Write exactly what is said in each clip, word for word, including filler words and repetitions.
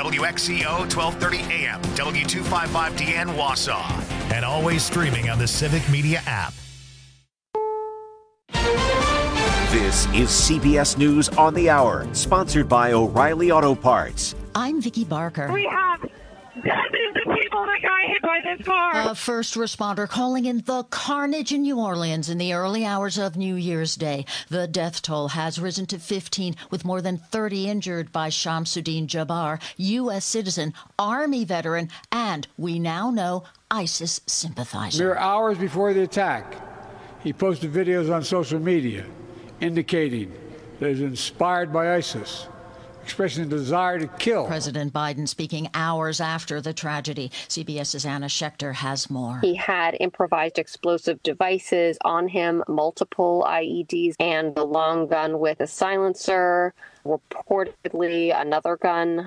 W X C O twelve thirty A M, W two fifty-five D N Wausau, and always streaming on the Civic Media app. This is C B S News on the Hour, sponsored by O'Reilly Auto Parts. I'm Vicki Barker. We have dozens of people that got hit by this car. A first responder calling in the carnage in New Orleans in the early hours of New Year's Day. The death toll has risen to fifteen, with more than thirty injured by Shamsuddin Jabbar, U S citizen, Army veteran, and, we now know, ISIS sympathizer. Mere hours before the attack, he posted videos on social media indicating that he was inspired by ISIS, expressing a desire to kill. President Biden speaking hours after the tragedy. CBS's Anna Schechter has more. He had improvised explosive devices on him, multiple I E Ds, and a long gun with a silencer, reportedly another gun.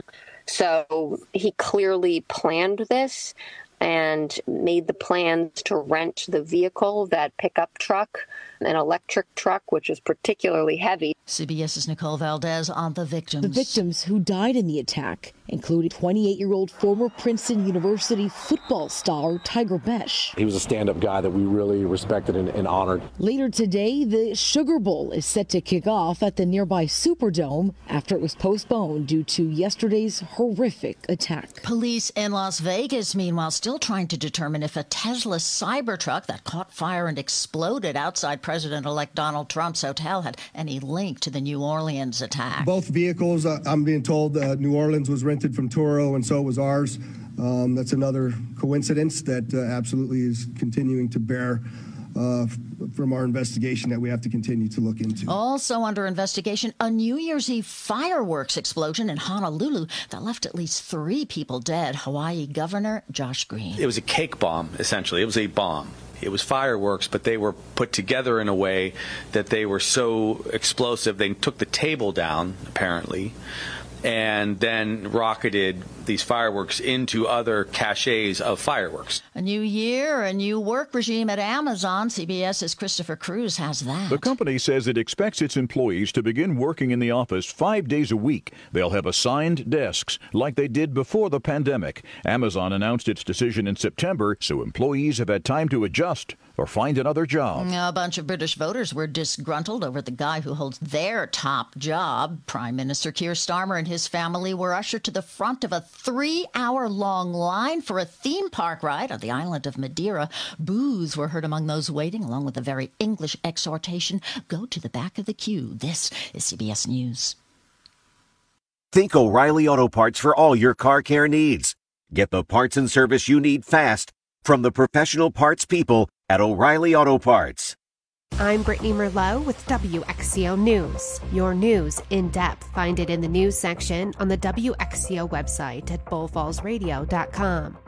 So he clearly planned this and made the plans to rent the vehicle, that pickup truck, an electric truck, which is particularly heavy. CBS's Nicole Valdez on the victims. The victims who died in the attack included twenty-eight-year-old former Princeton University football star Tiger Besh. He was a stand-up guy that we really respected and, and honored. Later today, the Sugar Bowl is set to kick off at the nearby Superdome after it was postponed due to yesterday's horrific attack. Police in Las Vegas, meanwhile, still trying to determine if a Tesla Cybertruck that caught fire and exploded outside President-elect Donald Trump's hotel had any link to the New Orleans attack. Both vehicles, uh, I'm being told uh, New Orleans was rented from Turo, and so was ours. Um, that's another coincidence that uh, absolutely is continuing to bear uh, f- from our investigation that we have to continue to look into. Also under investigation, a New Year's Eve fireworks explosion in Honolulu that left at least three people dead. Hawaii Governor Josh Green. It was a cake bomb, essentially. It was a bomb. It was fireworks, but they were put together in a way that they were so explosive. They took the table down, apparently, and then rocketed these fireworks into other caches of fireworks. A new year, a new work regime at Amazon. CBS's Christopher Cruz has that. The company says it expects its employees to begin working in the office five days a week. They'll have assigned desks like they did before the pandemic. Amazon announced its decision in September, so employees have had time to adjust or find another job. A bunch of British voters were disgruntled over the guy who holds their top job. Prime Minister Keir Starmer and his family were ushered to the front of a three-hour-long line for a theme park ride on the island of Madeira. Boos were heard among those waiting, along with a very English exhortation, go to the back of the queue. This is C B S News. Think O'Reilly Auto Parts for all your car care needs. Get the parts and service you need fast from the professional parts people at O'Reilly Auto Parts. I'm Brittany Merlot with W X C O News. Your news in depth. Find it in the news section on the W X C O website at bull falls radio dot com.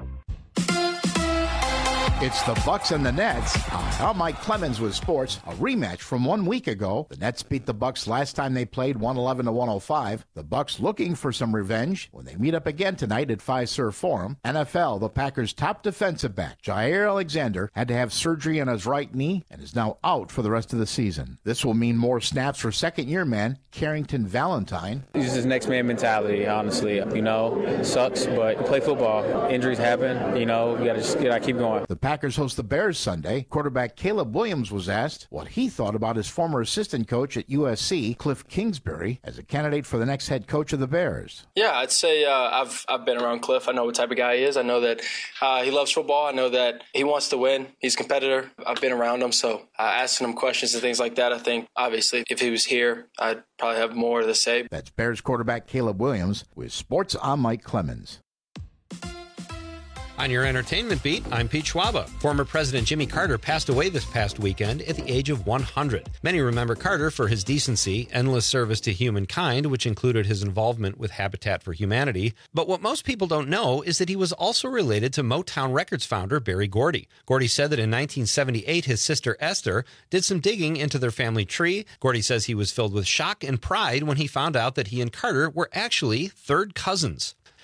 It's the Bucks and the Nets on How Mike Clemens with Sports. A rematch from one week ago. The Nets beat the Bucks last time they played, one eleven to one oh five. The Bucks looking for some revenge when they meet up again tonight at Fiserv Forum. N F L, the Packers' top defensive back, Jair Alexander, had to have surgery on his right knee and is now out for the rest of the season. This will mean more snaps for second-year man Carrington Valentine. It's just next man mentality, honestly. You know, it sucks, but you play football. Injuries happen. You know, you gotta just you gotta keep going. The Packers host the Bears Sunday. Quarterback Caleb Williams was asked what he thought about his former assistant coach at U S C, Cliff Kingsbury, as a candidate for the next head coach of the Bears. Yeah, I'd say uh, I've I've been around Cliff. I know what type of guy he is. I know that uh, he loves football. I know that he wants to win. He's a competitor. I've been around him, so uh, asking him questions and things like that, I think, obviously, if he was here, I'd probably have more to say. That's Bears quarterback Caleb Williams with Sports. I'm Mike Clemens. On your entertainment beat, I'm Pete Schwaba. Former President Jimmy Carter passed away this past weekend at the age of one hundred. Many remember Carter for his decency, endless service to humankind, which included his involvement with Habitat for Humanity. But what most people don't know is that he was also related to Motown Records founder Berry Gordy. Gordy said that in nineteen seventy-eight, his sister Esther did some digging into their family tree. Gordy says he was filled with shock and pride when he found out that he and Carter were actually third cousins.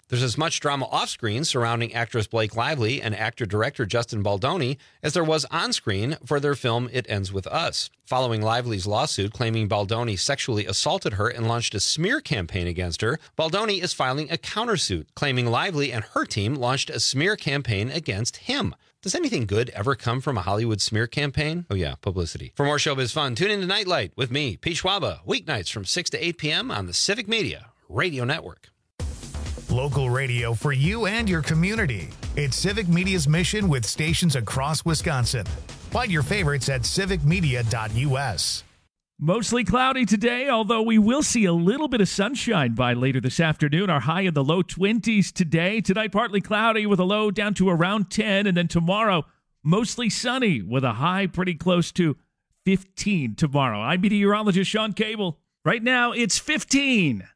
There's as much drama off-screen surrounding actress Blake Lively and actor-director Justin Baldoni as there was on-screen for their film It Ends With Us. Following Lively's lawsuit claiming Baldoni sexually assaulted her and launched a smear campaign against her, Baldoni is filing a countersuit claiming Lively and her team launched a smear campaign against him. Does anything good ever come from a Hollywood smear campaign? Oh yeah, publicity. For more showbiz fun, tune in to Nightlight with me, Pete Schwaba, weeknights from six to eight p.m. on the Civic Media Radio Network. Local radio for you and your community. It's Civic Media's mission with stations across Wisconsin. Find your favorites at civic media dot u s. Mostly cloudy today, although we will see a little bit of sunshine by later this afternoon. Our high in the low twenties today. Tonight, partly cloudy with a low down to around ten. And then tomorrow, mostly sunny with a high pretty close to fifteen tomorrow. I'm meteorologist Sean Cable. Right now, it's fifteen.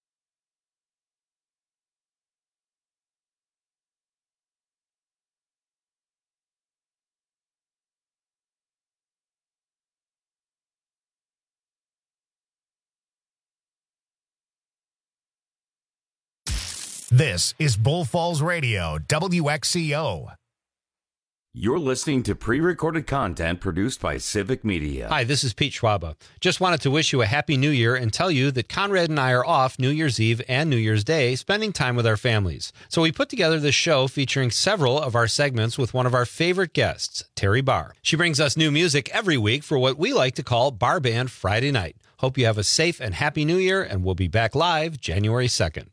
This is Bull Falls Radio, W X C O. You're listening to pre-recorded content produced by Civic Media. Hi, this is Pete Schwaba. Just wanted to wish you a happy new year and tell you that Conrad and I are off New Year's Eve and New Year's Day spending time with our families. So we put together this show featuring several of our segments with one of our favorite guests, Terry Barr. She brings us new music every week for what we like to call Bar Band Friday Night. Hope you have a safe and happy new year, and we'll be back live January second.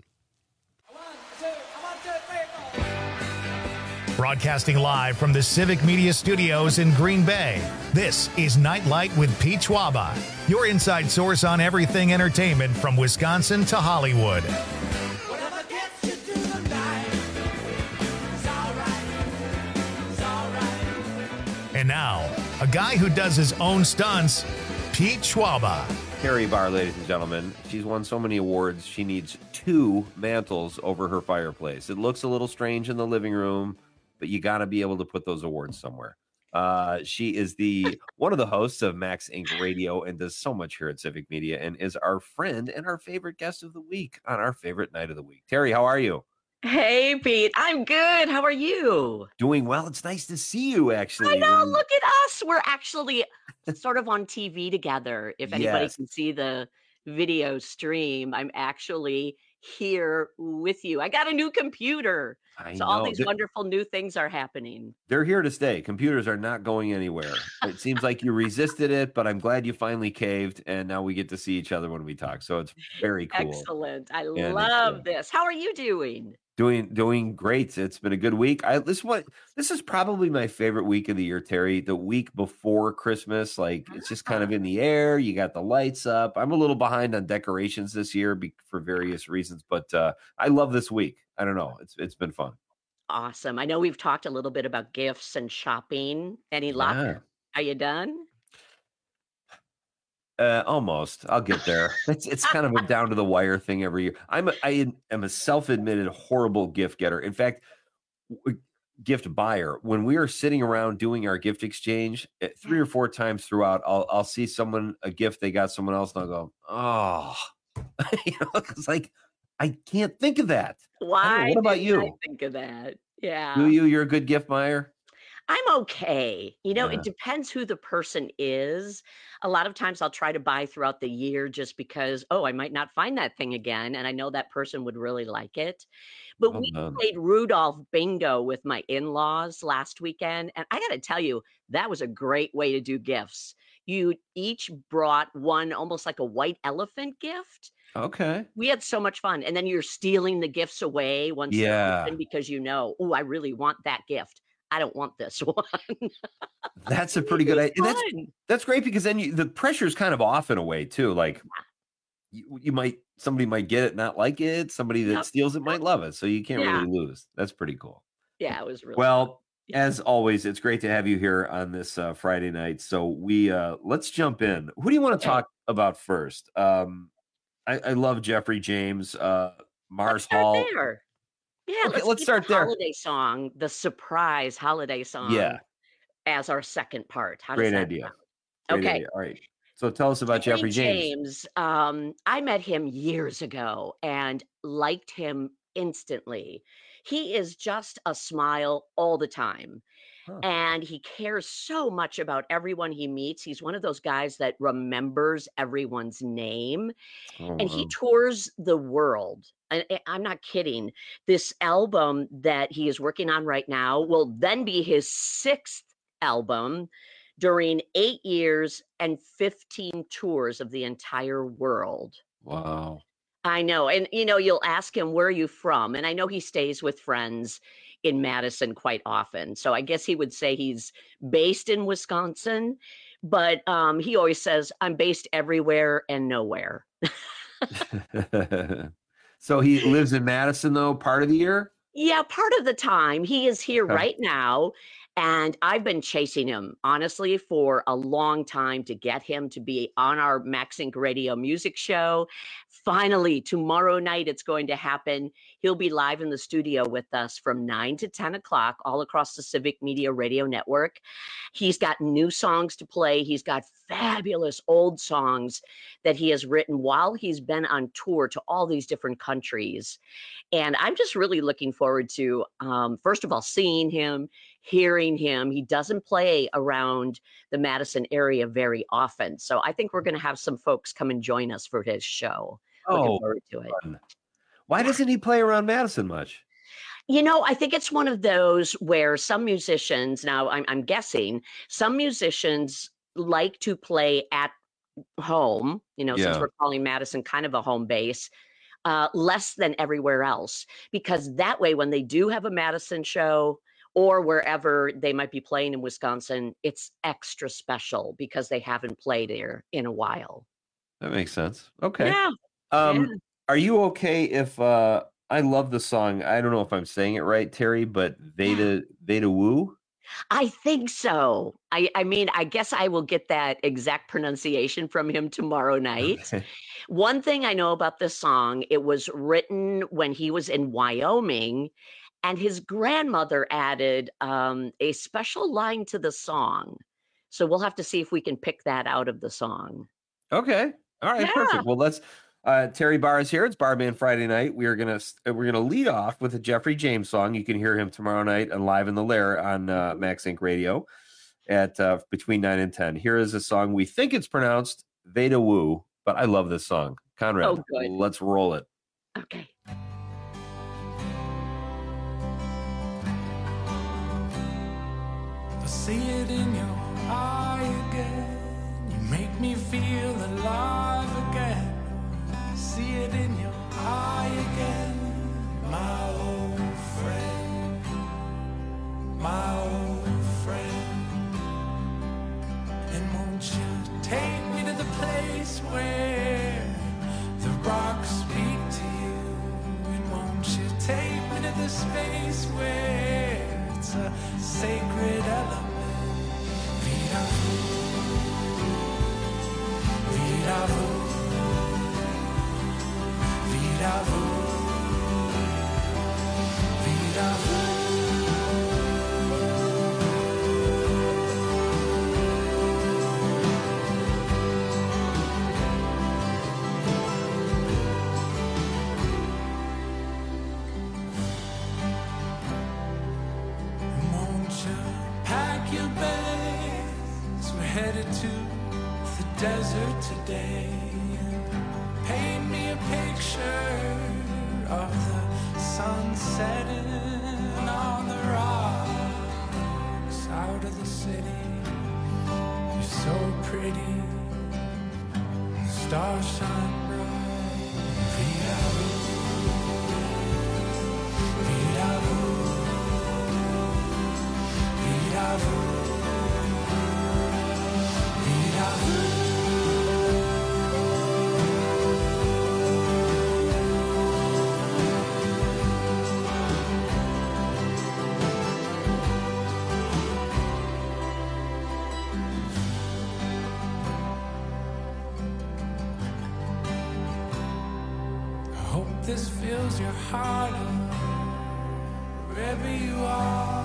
Broadcasting live from the Civic Media Studios in Green Bay, this is Nightlight with Pete Schwaba, your inside source on everything entertainment from Wisconsin to Hollywood. And now, a guy who does his own stunts, Pete Schwaba. Terry Barr, ladies and gentlemen. She's won so many awards, she needs two mantles over her fireplace. It looks a little strange in the living room, but you got to be able to put those awards somewhere. Uh, she is the one of the hosts of Max Incorporated. Radio and does so much here at Civic Media and is our friend and our favorite guest of the week on our favorite night of the week. Terry, how are you? Hey, Pete. I'm good. How are you? Doing well. It's nice to see you, actually. I know. Look at us. We're actually sort of on T V together. If anybody Yes. can see the video stream, I'm actually here with you. I got a new computer. I so all know. these Th- wonderful new things are happening. They're here to stay. Computers are not going anywhere. It seems like you resisted it, but I'm glad you finally caved, and now we get to see each other when we talk. So it's very cool. Excellent. I it's, love uh, this. How are you doing? Doing doing great. It's been a good week. I this what this is probably my favorite week of the year, Terry. The week before Christmas, like it's just kind of in the air. You got the lights up. I'm a little behind on decorations this year be, for various reasons, but uh, I love this week. I don't know. It's it's been fun. Awesome. I know we've talked a little bit about gifts and shopping. Any luck? Yeah. Are you done? Uh, almost. I'll get there. It's it's kind of a down to the wire thing every year. I'm a, I am a self-admitted horrible gift getter. In fact, w- gift buyer. When we are sitting around doing our gift exchange, eh, three or four times throughout, I'll I'll see someone a gift they got someone else, and I'll go, oh, you know, it's like I can't think of that. I don't know. Why What about didn't you? I think of that? Yeah. Do you? You're a good gift buyer. I'm okay. You know, Yeah. it depends who the person is. A lot of times I'll try to buy throughout the year just because, oh, I might not find that thing again. And I know that person would really like it. But Well we done. played Rudolph Bingo with my in laws last weekend. And I got to tell you, that was a great way to do gifts. You each brought one almost like a white elephant gift. Okay. We had so much fun. And then you're stealing the gifts away once they're Yeah. open because you know, oh, I really want that gift. I don't want this one. That's a pretty good It idea. was That's fun. that's great because then you, the pressure's kind of off in a way too. Like you, you might somebody might get it, not like it. Somebody that Yep. steals it might love it. So you can't Yeah. really lose. That's pretty cool. Yeah, it was really fun. Well, as always, it's great to have you here on this uh, Friday night. So we uh, let's jump in. Who do you want to Okay. talk about first? Um, I, I love Jeffrey James, uh, Mars Start Hall. there. Yeah, Okay, let's, let's keep start the there. holiday song, the surprise holiday song, Yeah. as our second part. How does Great that idea. sound? Great Okay. idea. All right. So tell us about Jeffrey James. James, um, I met him years ago and liked him instantly. He is just a smile all the time. Huh. And he cares so much about everyone he meets. He's one of those guys that remembers everyone's name. Oh, And he wow. tours the world. And I- I'm not kidding. This album that he is working on right now will then be his sixth album during eight years and fifteen tours of the entire world. Wow. I know. And, you know, you'll ask him, where are you from? And I know he stays with friends in Madison quite often. So I guess he would say he's based in Wisconsin, but um, he always says, I'm based everywhere and nowhere. So he lives in Madison, though, part of the year? Yeah, part of the time. He is here Okay. right now. And I've been chasing him, honestly, for a long time to get him to be on our Max Inc Radio music show. Finally, tomorrow night, it's going to happen. He'll be live in the studio with us from nine to ten o'clock all across the Civic Media Radio Network. He's got new songs to play. He's got fabulous old songs that he has written while he's been on tour to all these different countries. And I'm just really looking forward to, um, first of all, seeing him, hearing him. He doesn't play around the Madison area very often. So I think we're going to have some folks come and join us for his show. Looking Oh, forward to it. fun. Why doesn't he play around Madison much? You know, I think it's one of those where some musicians, now I'm, I'm guessing, some musicians like to play at home, you know, since Yeah. we're calling Madison kind of a home base, uh, less than everywhere else. Because that way, when they do have a Madison show or wherever they might be playing in Wisconsin, it's extra special because they haven't played there in a while. That makes sense. Okay. Yeah. Um, yeah. Are you okay if uh, I love the song? I don't know if I'm saying it right, Terry, but Veda Veda Woo. I think so. I, I mean, I guess I will get that exact pronunciation from him tomorrow night. Okay. One thing I know about this song, it was written when he was in Wyoming, and his grandmother added um, a special line to the song. So we'll have to see if we can pick that out of the song. Okay. All right. Yeah. Perfect. Well, let's. Uh, Terry Barr is here. It's Barman Friday night. We are gonna we're gonna lead off with a Jeffrey James song. You can hear him tomorrow night and live in the Lair on uh, Max Inc Radio at uh, between nine and ten. Here is a song we think it's pronounced Veda Woo, but I love this song. Conrad, Oh, good. let's roll it. Okay. I see it in your eye again. You make me feel alive again. I see it in your eye again, my old friend, my old friend. And won't you take me to the place where the rocks speak to you? And won't you take me to the space where it's a sacred element? Vida vu, vida vu, vida vu, vida vu. Won't you pack your bags? We're headed to the desert today. Paint me a picture of the sun setting on the rocks out of the city. You're so pretty, the stars shine bright. Vida vu, vida vu. Vida vu, vida vu. I hope this fills your heart up wherever you are.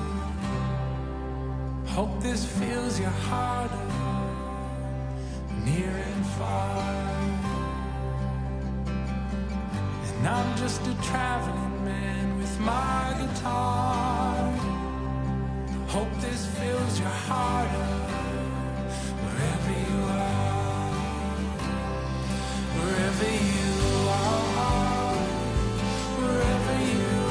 Hope this fills your heart up, near and far. And And I'm just a traveling man with my guitar. Hope this fills your heart up wherever you are, wherever you are, wherever you are.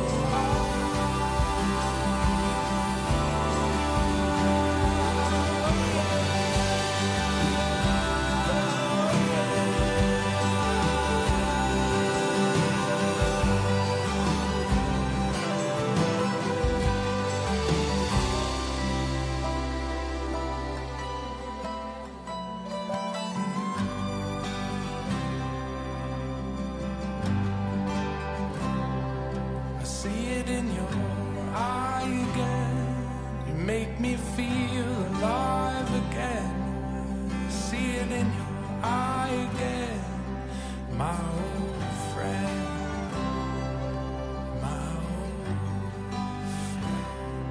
Make me feel alive again. See it in your eye again, my old friend, my old friend.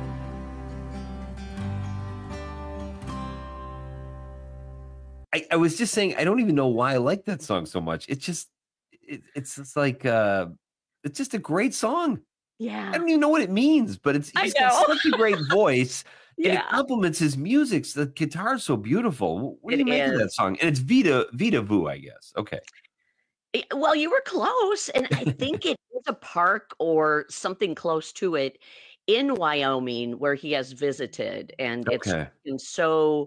I, I was just saying, I don't even know why I like that song so much. It's just, it, it's just like, uh, it's just a great song. Yeah. I don't even know what it means, but it's he's got such a great voice. Yeah. And it complements his music. The guitar's so beautiful. What do you It make of is. that song? And it's Vita Vita Vu, I guess. Okay. Eh, Well, you were close, and I think it is a park or something close to it in Wyoming where he has visited, and it's Okay. been so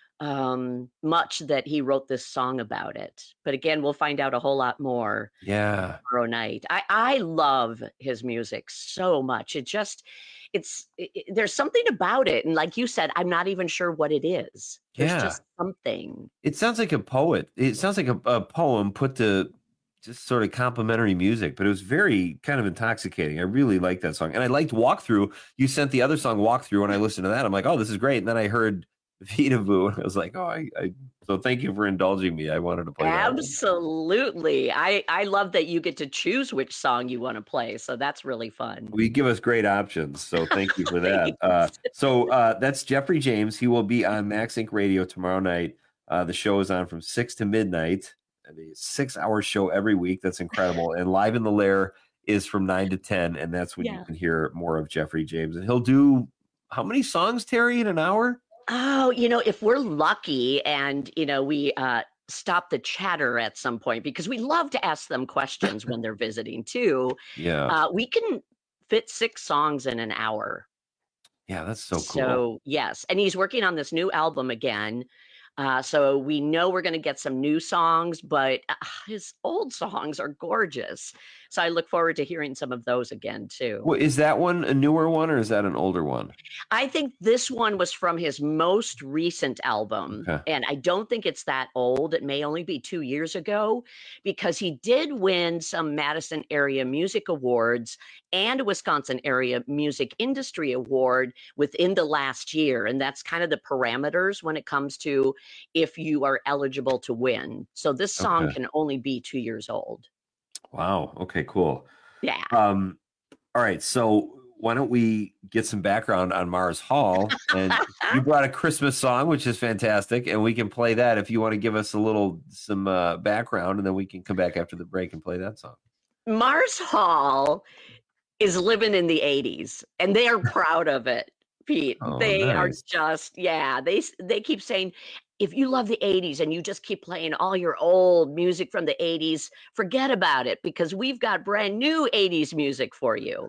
um, much that he wrote this song about it. But again, we'll find out a whole lot more Yeah. tomorrow night. I I love his music so much. It just it's it, it- there's something about it, and like you said, I'm not even sure what it is. There's Yeah. just something. It sounds like a poet. It sounds like a, a poem put to just sort of complimentary music, but it was very kind of intoxicating. I really liked that song. And I liked Walkthrough. You sent the other song Walkthrough, and I listened to that. I'm like, oh, this is great. And then I heard Vita Vu, and I was like, oh, I, I so thank you for indulging me. I wanted to play that one. Absolutely. I I love that you get to choose which song you want to play. So that's really fun. We give us great options, so thank you for that. Uh, so uh, that's Jeffrey James. He will be on Max Inc Radio tomorrow night. Uh, the show is on from six to midnight. A six-hour show every week. That's incredible. And Live in the Lair is from nine to ten, and that's when Yeah. you can hear more of Jeffrey James. And he'll do how many songs, Terry, in an hour? Oh, you know, if we're lucky and, you know, we uh, stop the chatter at some point, because we love to ask them questions when they're visiting too, Yeah. uh, we can fit six songs in an hour. Yeah, that's so cool. So, yes. And he's working on this new album again. Uh, so we know we're going to get some new songs, but uh, his old songs are gorgeous. So I look forward to hearing some of those again, too. Well, is that one a newer one or is that an older one? I think this one was from his most recent album. Okay. And I don't think it's that old. It may only be two years ago, because he did win some Madison Area Music Awards and a Wisconsin Area Music Industry Award within the last year. And that's kind of the parameters when it comes to if you are eligible to win. So this song Okay. can only be two years old. Wow. Okay, cool. Yeah. Um, all right. So why don't we get some background on Mars Hall? And you brought a Christmas song, which is fantastic, and we can play that if you want to give us a little some uh, background, and then we can come back after the break and play that song. Mars Hall is living in the eighties, and they are proud of it, Pete. Oh, they are nice. just, yeah, they s- they keep saying, if you love the eighties and you just keep playing all your old music from the eighties, forget about it, because we've got brand new eighties music for you.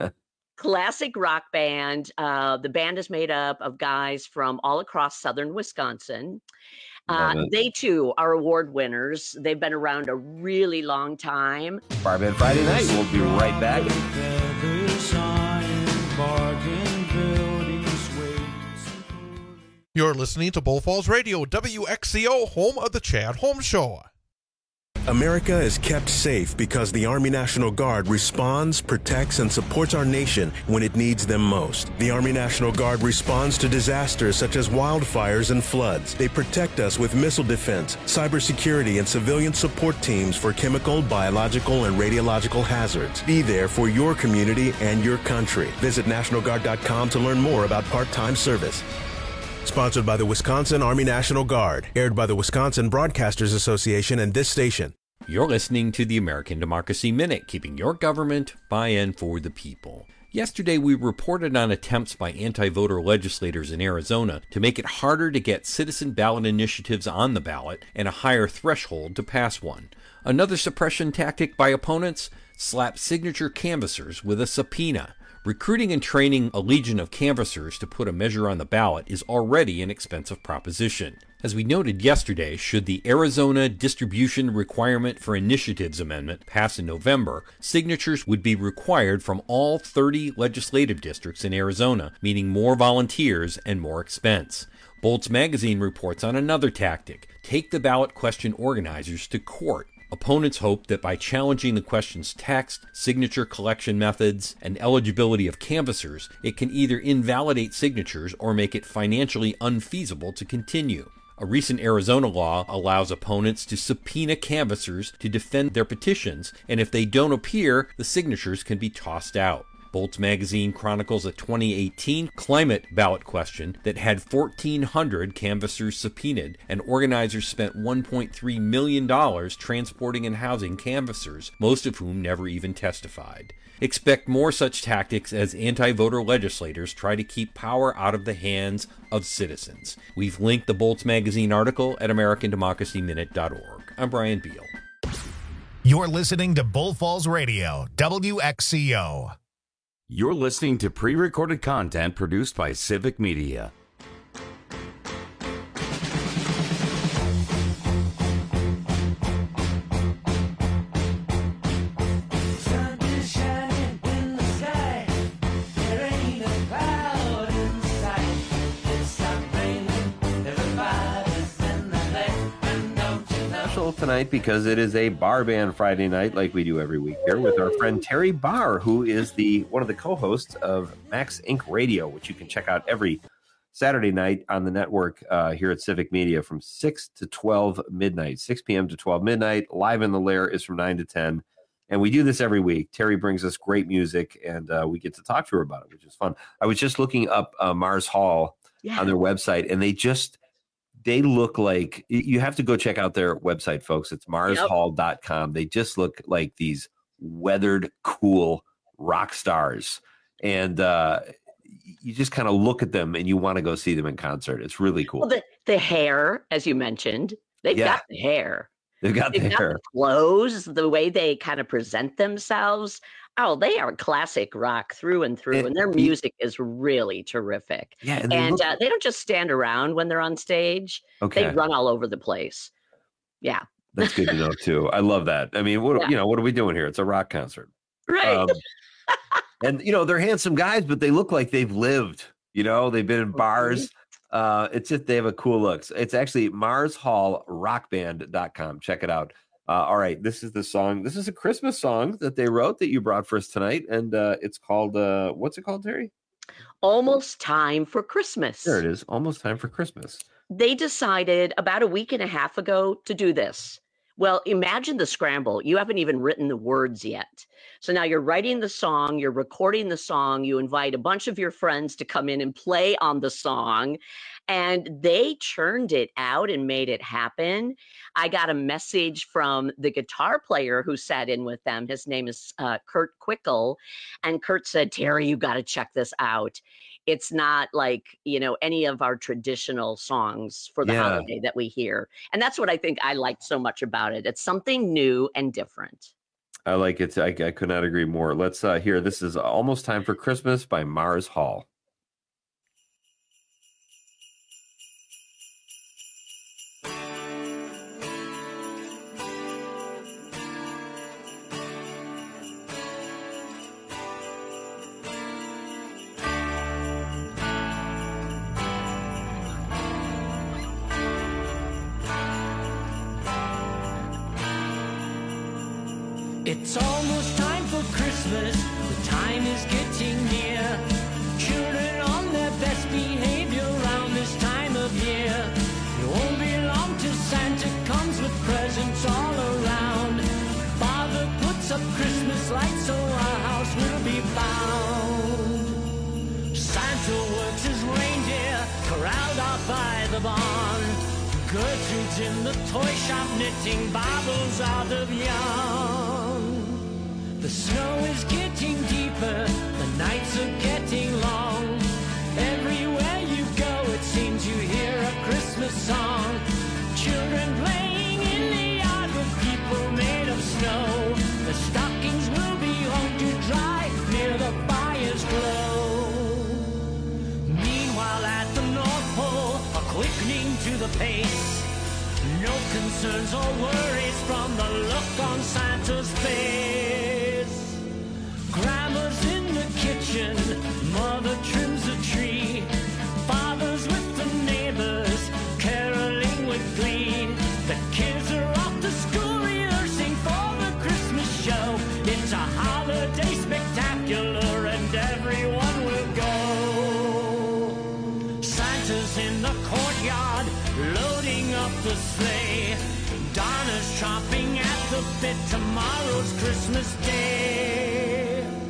Classic rock band. Uh, the band is made up of guys from all across southern Wisconsin. Uh, Love it. they too are award winners. They've been around a really long time. Barbed Friday night. We'll be right back. You're listening to Bull Falls Radio, W X C O, home of the Chad Holmes Show. America is kept safe because the Army National Guard responds, protects, and supports our nation when it needs them most. The Army National Guard responds to disasters such as wildfires and floods. They protect us with missile defense, cybersecurity, and civilian support teams for chemical, biological, and radiological hazards. Be there for your community and your country. Visit National Guard dot com to learn more about part-time service. Sponsored by the Wisconsin Army National Guard. Aired by the Wisconsin Broadcasters Association and this station. You're listening to the American Democracy Minute, keeping your government by and for the people. Yesterday, we reported on attempts by anti-voter legislators in Arizona to make it harder to get citizen ballot initiatives on the ballot and a higher threshold to pass one. Another suppression tactic by opponents? Slap signature canvassers with a subpoena. Recruiting and training a legion of canvassers to put a measure on the ballot is already an expensive proposition. As we noted yesterday, should the Arizona Distribution Requirement for Initiatives Amendment pass in November, signatures would be required from all thirty legislative districts in Arizona, meaning more volunteers and more expense. Bolts Magazine reports on another tactic: take the ballot question organizers to court. Opponents hope that by challenging the question's text, signature collection methods, and eligibility of canvassers, it can either invalidate signatures or make it financially unfeasible to continue. A recent Arizona law allows opponents to subpoena canvassers to defend their petitions, and if they don't appear, the signatures can be tossed out. Bolts Magazine chronicles a twenty eighteen climate ballot question that had fourteen hundred canvassers subpoenaed, and organizers spent one point three million dollars transporting and housing canvassers, most of whom never even testified. Expect more such tactics as anti-voter legislators try to keep power out of the hands of citizens. We've linked the Bolts Magazine article at American Democracy Minute dot org. I'm Brian Beal. You're listening to Bull Falls Radio, W X C O. You're listening to pre-recorded content produced by Civic Media. Tonight because it is a bar band Friday night, like we do every week here, with our friend Terry Barr, who is the one of the co-hosts of Max Incorporated Radio, which you can check out every Saturday night on the network uh, here at Civic Media from six to twelve midnight, six p.m. to twelve midnight. Live in the Lair is from nine to ten, and we do this every week. Terry brings us great music, and uh, we get to talk to her about it, which is fun. I was just looking up uh, Mars Hall yeah. on their website, and they just They look like, you have to go check out their website, folks. It's mars hall dot com. They just look like these weathered, cool rock stars. And uh, you just kind of look at them and you want to go see them in concert. It's really cool. Well, the, the hair, as you mentioned, they've Yeah. got the hair. They've got the They've got hair. the clothes, the way they kind of present themselves. Oh, they are classic rock through and through, And- and their music is really terrific. Yeah, and and they look- uh, they don't just stand around when they're on stage. Okay. They run all over the place. Yeah. That's good to know, too. I love that. I mean, what Yeah. you know, what are we doing here? It's a rock concert. Right. Um, and, you know, they're handsome guys, but they look like they've lived. You know, they've been in bars. Uh, it's just they have a cool look. It's actually mars hall rock band dot com. Check it out. Uh, all right, this is the song. This is a Christmas song that they wrote that you brought for us tonight, and uh, it's called. Uh, what's it called, Terry? Almost time for Christmas. There it is. Almost time for Christmas. They decided about a week and a half ago to do this. Well, imagine the scramble. You haven't even written the words yet. So now you're writing the song, you're recording the song, you invite a bunch of your friends to come in and play on the song, and they churned it out and made it happen. I got a message from the guitar player who sat in with them. His name is uh, Kurt Quickle, and Kurt said, Terry, you got to check this out. It's not like, you know, any of our traditional songs for the Yeah. holiday that we hear. And that's what I think I liked so much about it. It's something new and different. I like it. I, I could not agree more. Let's uh, hear. This is Almost Time for Christmas by Mars Hall. It's almost time for Christmas. The time is getting near. Children on their best behavior around this time of year. It won't be long till Santa comes with presents all around. Father puts up Christmas lights so our house will be found. Santa works his reindeer corralled out by the barn. Gertrude's in the toy shop knitting baubles out of yarn. The snow is getting deeper, the nights are getting long. Everywhere you go, it seems you hear a Christmas song. Children playing in the yard with people made of snow. The stockings will be home to dry near the fire's glow. Meanwhile at the North Pole, a quickening to the pace. No concerns or worries from the look on Santa's face. Grandma's in the kitchen, mother trims the tree. Father's with the neighbors, caroling with glee. The kids are off to school rehearsing for the Christmas show. It's a holiday spectacular and everyone will go. Santa's in the courtyard, loading up the sleigh. Donna's chomping at the bit, tomorrow's Christmas Day.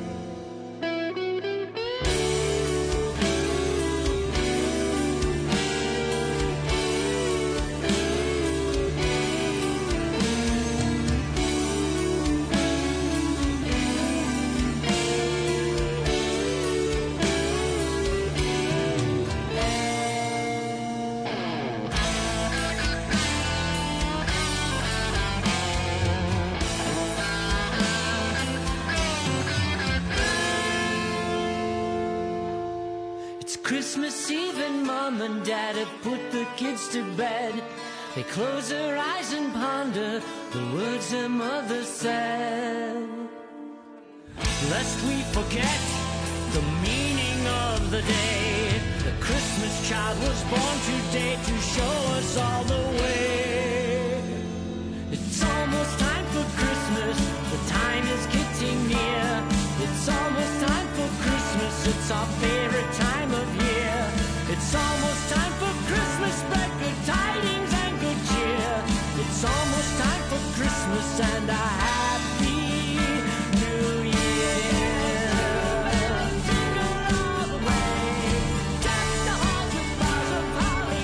Christmas Eve and Mom and Dad have put the kids to bed. They close their eyes and ponder the words their mother said. Lest we forget the meaning of the day, the Christmas child was born today to show us all the way. It's almost time for Christmas, the time is getting near. It's almost time for Christmas, it's our favorite time of year. It's almost time for Christmas, spread good tidings and good cheer. It's almost time for Christmas and a happy New Year. Jingle all the way, deck the halls with boughs of holly,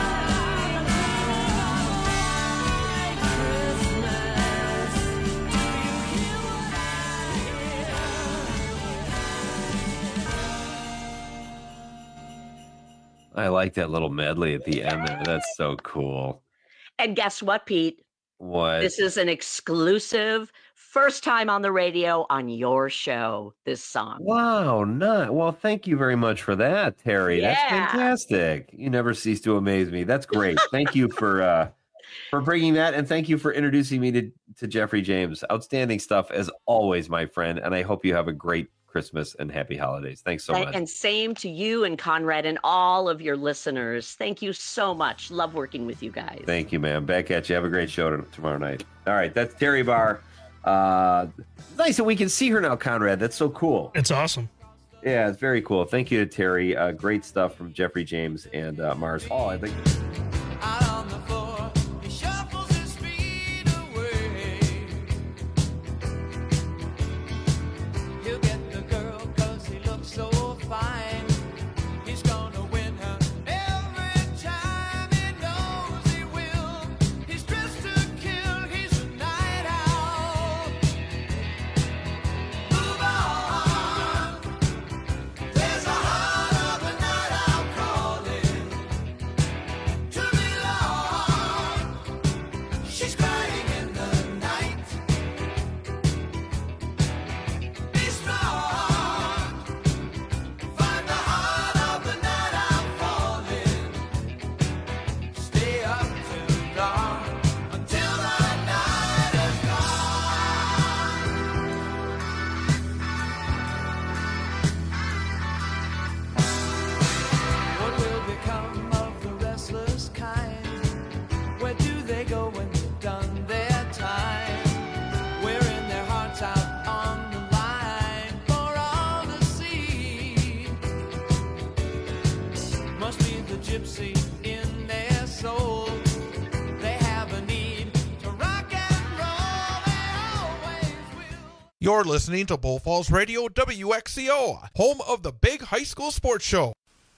Christmas. Do you hear what I hear? I like that little medley at the end there. That's so cool. And guess what, Pete? What? This is an exclusive, first time on the radio on your show, this song. Wow, not well, thank you very much for that, Terry. Yeah. That's fantastic. You never cease to amaze me. That's great. Thank you for uh for bringing that, and thank you for introducing me to, to Jeffrey James. Outstanding stuff as always, my friend, and I hope you have a great Christmas and happy holidays. Thanks so and, much. And same to you and Conrad and all of your listeners. Thank you so much. Love working with you guys. Thank you, man. Back at you. Have a great show tomorrow night. All right, that's Terry Barr. Uh, nice that we can see her now, Conrad. That's so cool. It's awesome. Yeah, it's very cool. Thank you to Terry. Uh, great stuff from Jeffrey James and uh, Mars Hall. I think. You're listening to Bull Falls Radio W X C O, home of the big high school sports show.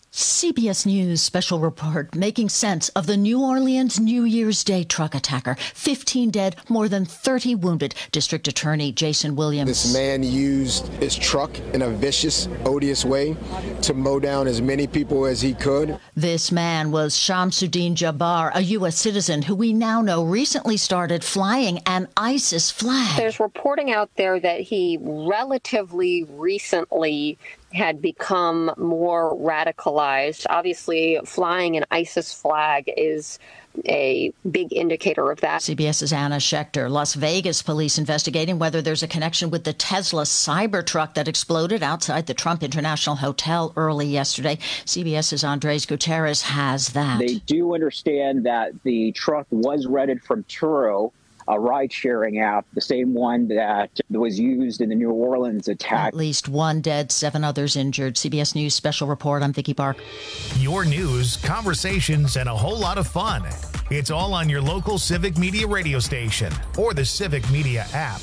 C B S News special report making sense of the New Orleans New Year's Day truck attacker. fifteen dead, more than thirty wounded. District Attorney Jason Williams. This man used his truck in a vicious, odious way to mow down as many people as he could. This man was Shamsuddin Jabbar, a U S citizen who we now know recently started flying an ISIS flag. There's reporting out there that he relatively recently had become more radicalized. Obviously, flying an ISIS flag is a big indicator of that. CBS's Anna Schechter. Las Vegas police investigating whether there's a connection with the Tesla Cybertruck that exploded outside the Trump International Hotel early yesterday. CBS's Andres Gutierrez has that. They do understand that the truck was rented from Turo, a ride-sharing app, the same one that was used in the New Orleans attack. At least one dead, seven others injured. C B S News special report. I'm Vicki Bark. Your news, conversations, and a whole lot of fun. It's all on your local Civic Media radio station or the Civic Media app.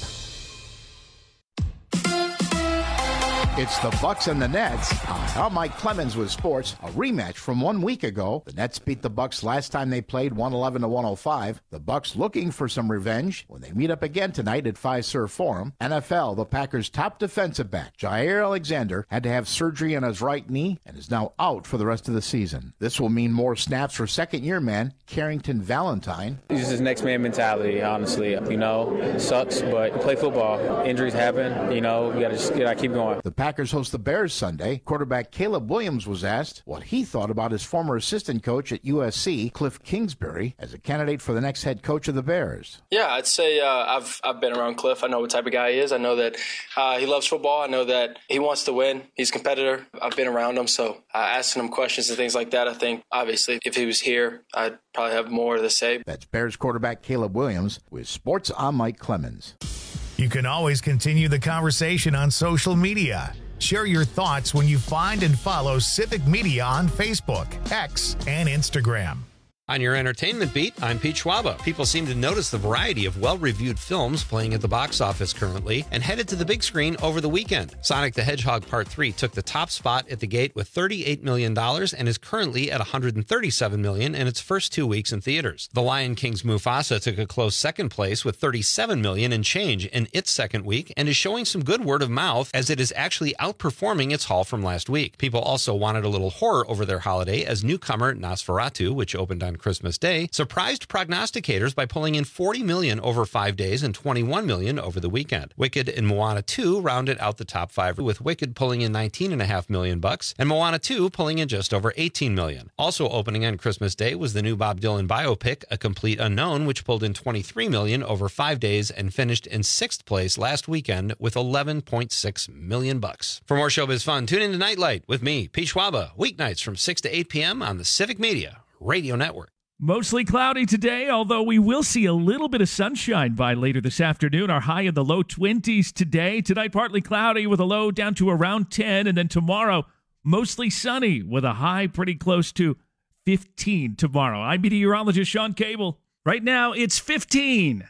It's the Bucks and the Nets. I'm Mike Clemens with sports. A rematch from one week ago. The Nets beat the Bucks last time they played, one eleven to one oh five. The Bucks looking for some revenge when they meet up again tonight at Fiserv Forum. N F L, the Packers' top defensive back, Jair Alexander, had to have surgery on his right knee and is now out for the rest of the season. This will mean more snaps for second-year man Carrington Valentine. It's just next man mentality, honestly. You know, it sucks, but you play football. Injuries happen. You know, you got to just you gotta keep going. The Packers host the Bears Sunday. Quarterback Caleb Williams was asked what he thought about his former assistant coach at U S C, Cliff Kingsbury, as a candidate for the next head coach of the Bears. Yeah, I'd say uh, I've I've been around Cliff. I know what type of guy he is. I know that uh, he loves football. I know that he wants to win. He's a competitor. I've been around him, so uh, asking him questions and things like that, I think, obviously, if he was here, I'd probably have more to say. That's Bears quarterback Caleb Williams with Sports. I'm Mike Clemens. You can always continue the conversation on social media. Share your thoughts when you find and follow Civic Media on Facebook, X, and Instagram. On your entertainment beat, I'm Pete Schwaba. People seem to notice the variety of well-reviewed films playing at the box office currently and headed to the big screen over the weekend. Sonic the Hedgehog Part three took the top spot at the gate with thirty-eight million dollars and is currently at one hundred thirty-seven million dollars in its first two weeks in theaters. The Lion King's Mufasa took a close second place with thirty-seven million dollars and change in its second week and is showing some good word of mouth as it is actually outperforming its haul from last week. People also wanted a little horror over their holiday as newcomer Nosferatu, which opened on Christmas Day, surprised prognosticators by pulling in forty million dollars over five days and twenty-one million dollars over the weekend. Wicked and Moana two rounded out the top five, with Wicked pulling in nineteen point five million bucks and Moana two pulling in just over eighteen million. Also opening on Christmas Day was the new Bob Dylan biopic, A Complete Unknown, which pulled in twenty-three million dollars over five days and finished in sixth place last weekend with eleven point six million bucks. For more showbiz fun, tune in to Nightlight with me, Pete Schwaba, weeknights from six to eight p.m. on the Civic Media Radio Network. Mostly cloudy today, although we will see a little bit of sunshine by later this afternoon. Our high in the low twenties today. Tonight, partly cloudy with a low down to around ten. And then tomorrow, mostly sunny with a high pretty close to fifteen tomorrow. I'm meteorologist Sean Cable. Right now, it's fifteen.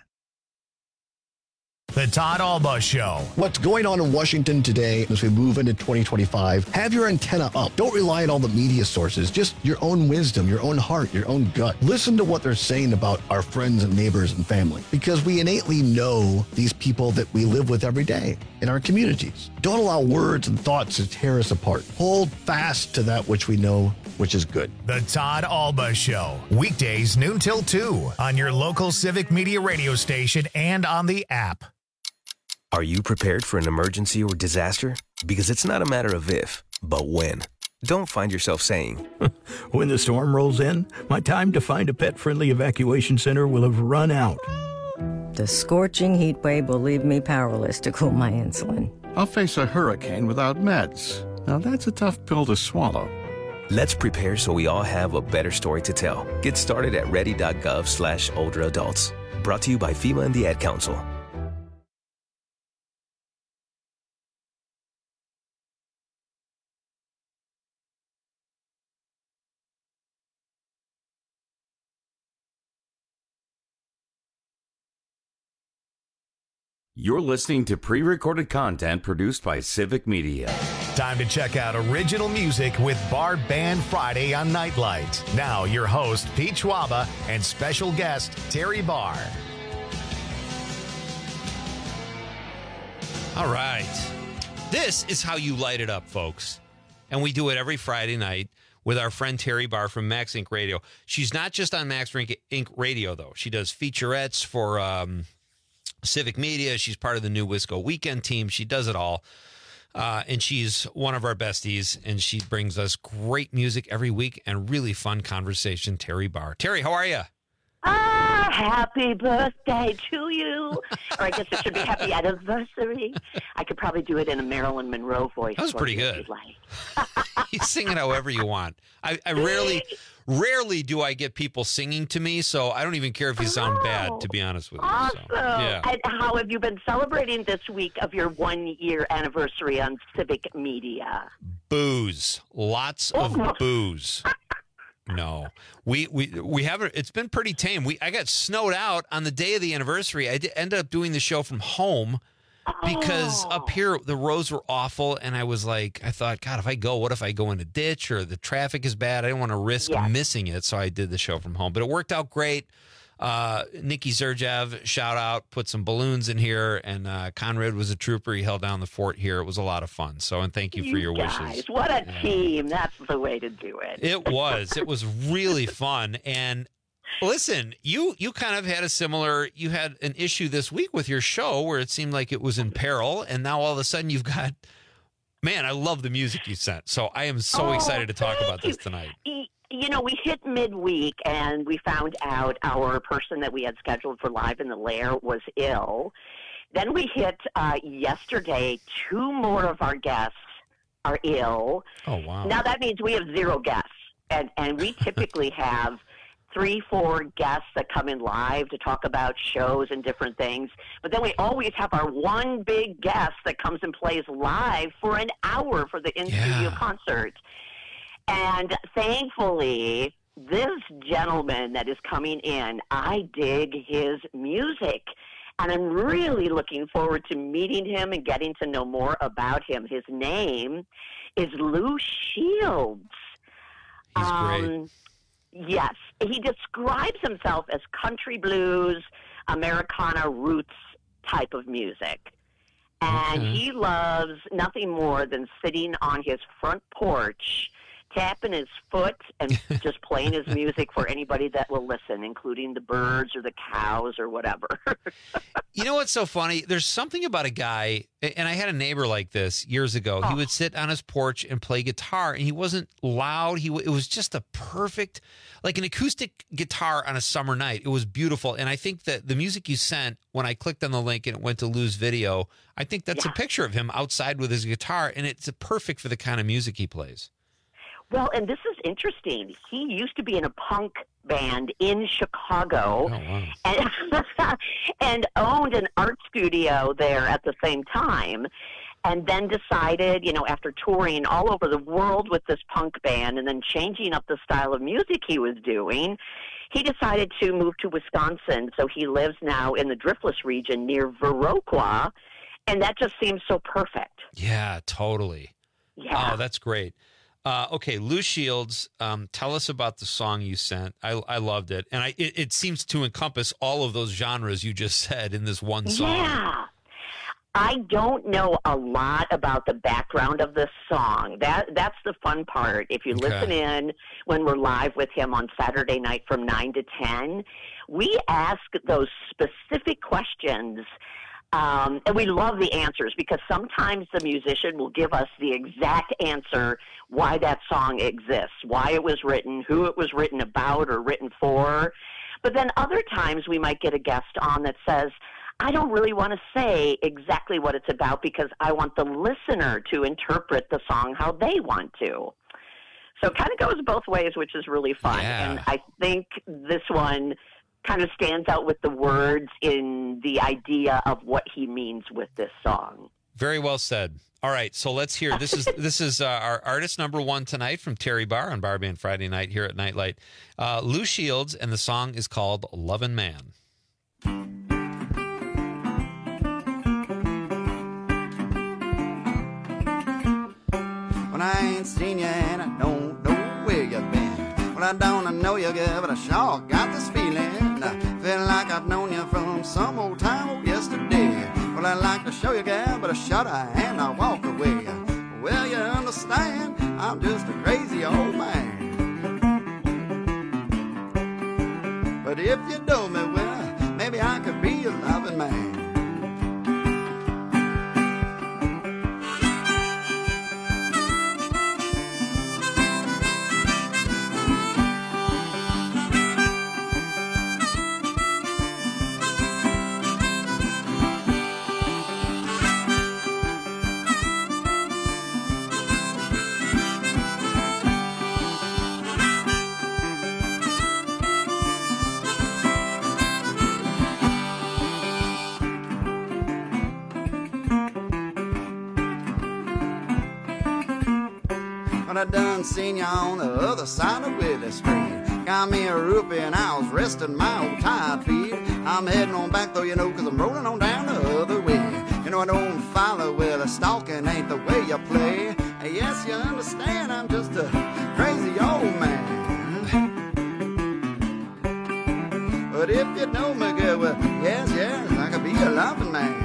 The Todd Alba Show. What's going on in Washington today as we move into twenty twenty-five? Have your antenna up. Don't rely on all the media sources. Just your own wisdom, your own heart, your own gut. Listen to what they're saying about our friends and neighbors and family, because we innately know these people that we live with every day in our communities. Don't allow words and thoughts to tear us apart. Hold fast to that which we know, which is good. The Todd Alba Show. Weekdays noon till two on your local Civic Media radio station and on the app. Are you prepared for an emergency or disaster? Because it's not a matter of if, but when. Don't find yourself saying, when the storm rolls in, my time to find a pet-friendly evacuation center will have run out. The scorching heat wave will leave me powerless to cool my insulin. I'll face a hurricane without meds. Now that's a tough pill to swallow. Let's prepare so we all have a better story to tell. Get started at ready.gov slash older adults. Brought to you by FEMA and the Ad Council. You're listening to pre-recorded content produced by Civic Media. Time to check out original music with Bar Band Friday on Nightlight. Now, your host, Pete Schwaba, and special guest, Terry Barr. All right. This is how you light it up, folks. And we do it every Friday night with our friend Terry Barr from Max Inc Radio. She's not just on Max Inc Radio, though. She does featurettes for um, Civic Media. She's part of the new Wisco Weekend team. She does it all. Uh, and she's one of our besties, and she brings us great music every week and really fun conversation. Terry Barr. Terry, how are you? Ah, happy birthday to you. Or I guess it should be happy anniversary. I could probably do it in a Marilyn Monroe voice. That was pretty good. You sing it however you want. I, I rarely, rarely do I get people singing to me, so I don't even care if you sound bad, to be honest with you. Awesome. So, yeah. And how have you been celebrating this week of your one-year anniversary on Civic Media? Booze. Lots of booze. No, we, we, we haven't, it's been pretty tame. We, I got snowed out on the day of the anniversary. I did, ended up doing the show from home because Oh. up here the roads were awful. And I was like, I thought, God, if I go, what if I go in a ditch or the traffic is bad? I didn't want to risk Yeah. missing it. So I did the show from home, but it worked out great. Uh, Nikki Zerjev, shout out, put some balloons in here, and uh, Conrad was a trooper. He held down the fort here. It was a lot of fun. So, and thank you for your guys, wishes. What a team. That's the way to do it. It was. It was really fun. And listen, you you kind of had a similar, you had an issue this week with your show where it seemed like it was in peril. And now all of a sudden you've got, man, I love the music you sent. So I am so Oh, excited to talk thank about this tonight. Y- You know, we hit midweek and we found out our person that we had scheduled for Live in the Lair was ill. Then we hit uh, yesterday, two more of our guests are ill. Oh, wow. Now that means we have zero guests. And, and we typically have three, four guests that come in live to talk about shows and different things. But then we always have our one big guest that comes and plays live for an hour for the in-studio Yeah. concert. And thankfully, this gentleman that is coming in, I dig his music. And I'm really looking forward to meeting him and getting to know more about him. His name is Lou Shields. He's great. Yes. He describes himself as country blues, Americana roots type of music. And Okay. he loves nothing more than sitting on his front porch, tapping his foot and just playing his music for anybody that will listen, including the birds or the cows or whatever. You know what's so funny? There's something about a guy, and I had a neighbor like this years ago. He would sit on his porch and play guitar, and he wasn't loud. He it was just a perfect, like an acoustic guitar on a summer night. It was beautiful, and I think that the music you sent, when I clicked on the link and it went to Lou's video, I think that's Yeah. a picture of him outside with his guitar, and it's perfect for the kind of music he plays. Well, and this is interesting. He used to be in a punk band in Chicago and, and owned an art studio there at the same time. And then decided, you know, after touring all over the world with this punk band and then changing up the style of music he was doing, he decided to move to Wisconsin. So he lives now in the Driftless region near Viroqua. And that just seems so perfect. Yeah, totally. Yeah. Oh, that's great. Uh, okay, Lou Shields, um, tell us about the song you sent. I, I loved it. And I, it, it seems to encompass all of those genres you just said in this one song. Yeah. I don't know a lot about the background of this song. That That's the fun part. If you Okay. listen in when we're live with him on Saturday night from nine to ten, we ask those specific questions. Um, and we love the answers because sometimes the musician will give us the exact answer why that song exists, why it was written, who it was written about or written for. But then other times we might get a guest on that says, I don't really want to say exactly what it's about because I want the listener to interpret the song how they want to. So it kind of goes both ways, which is really fun. Yeah. And I think this one kind of stands out with the words in the idea of what he means with this song. Very well said. All right, so let's hear. This is this is uh, our artist number one tonight from Terry Barr on Bar Band Friday night here at Nightlight. Uh, Lou Shields, and the song is called Lovin' Man. Well, I ain't seen you and I don't know where you've been. Well, I don't know you good, but I sure got this feeling. I feel like I've known you from some old time, oh, yesterday. Well, I like to show you, girl, but I shudder and I walk away. Well, you understand, I'm just a crazy old man. But if you know me well, maybe I could be a loving man. I done seen you on the other side of Willie Street. Got me a rupee and I was resting my old tired feet. I'm heading on back though, you know, cause I'm rolling on down the other way. You know I don't follow with a stalking ain't the way you play. Yes, you understand, I'm just a crazy old man. But if you know me good, well, yes, yes, I could be a loving man.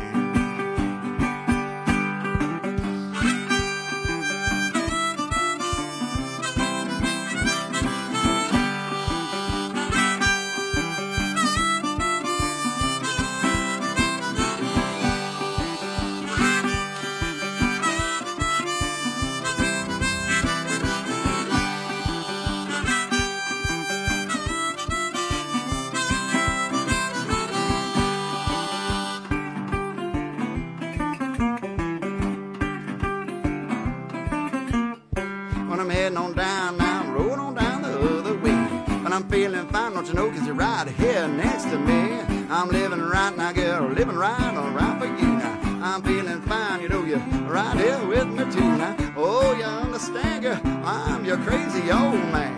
Feeling fine, don't you know, cause you're right here next to me. I'm living right now, girl, living right, all right for you now. I'm feeling fine, you know, you're right here with me too now. Oh, you understand, girl, I'm your crazy old man.